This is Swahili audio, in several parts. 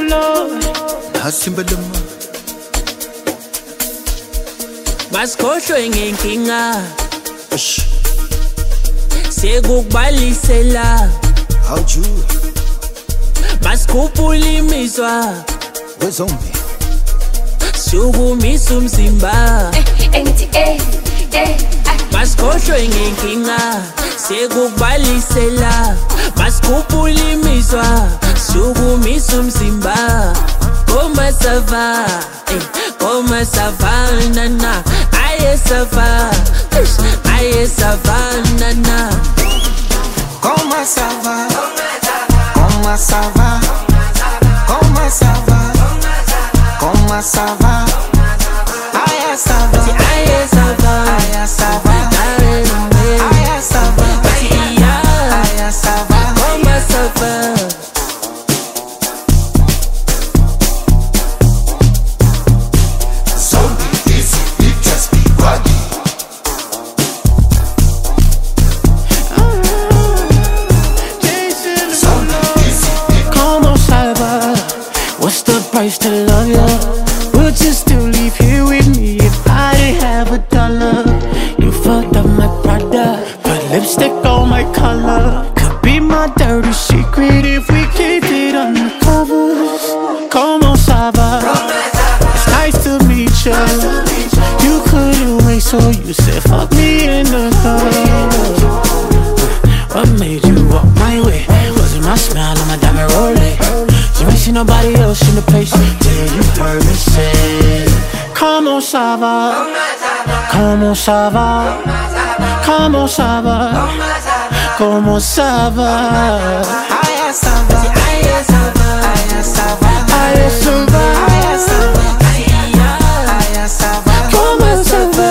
Lord. Hasimbalama Basikhohlwe ngenkinga sekukubalisela how'd you basikhuphula imizwa wezombi sukumisa umzimba basikhohlwe ngenkinga sekukubalisela basikhuphula imizwa sukumisa umzimba Comment ça va? Comment ça va, nana? Aïe, ça va. Aïe, ça va, nana. Comment ça va? Comment ça va? Comment ça va? Comment ça va? Aïe, ça va. Aïe, ça va. Aïe, ça va. Aïe, ça va. Aïe, ça va. Comment ça va? What's the price to love ya? Would you still leave here with me if I didn't have a dollar? You fucked up my Prada, put lipstick on my collar. Could be my dirty secret if we kept it undercover. Comment ça va? It's nice to meet ya. You couldn't wait, so you said fuck me in the club. What made you walk my way? Was it my smile or my diamond rolling? You ain't seen nobody else in the place till you heard me say Comment ça va? Comment ça va? Comment ça va? Comment ça va? Aïe, ça va. Aïe, ça va. Aïe, ça va. Aïe, ça va. Aïe, ça va. Aïe, ça va. Comment ça va?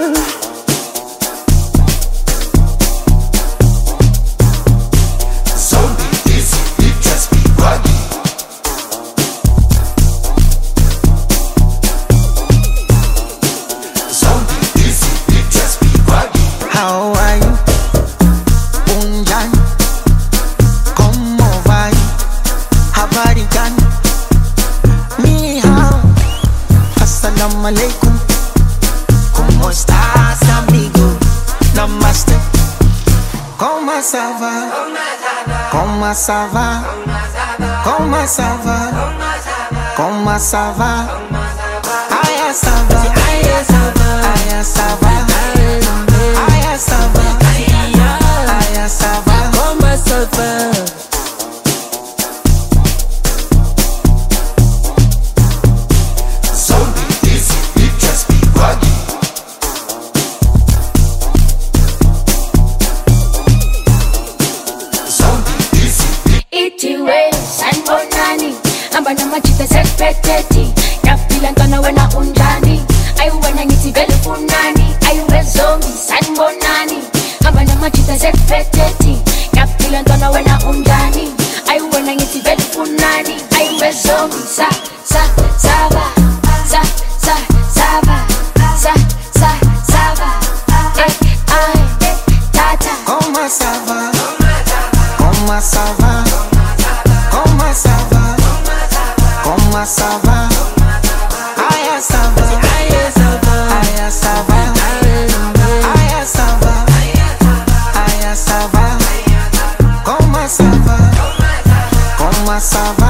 How are you? Unjan? ¿Cómo va? Habari gani? Ni hao. Assalamu alaikum. ¿Cómo estás, amigo? Namaste. ¿Cómo ça va? ¿Cómo ça va? ¿Cómo ça va? ¿Cómo ça va? Aïe, ça va. Aïe, ça va. Aïe, ça va. Aïe, ça va. Aïe, ça va. Comment ça va? Itiwe sanibonani amba namajita sekupheteti ngiyafila ntwana wena unjani ayi wena ngithi vele funani ayi wezombi sanibonani amba namajita sekupheteti ngiyafila ntwana wena unjani ayi wena ngithi vele funani ayi wezombi sava sava tata Comment ça va? Comment ça va? Comment ça va? Comment ça va? Aïe, ça va. Aïe, ça va. Aïe, ça va. Aïe, ça va. Aïe, ça va. Comment ça va? Comment ça va?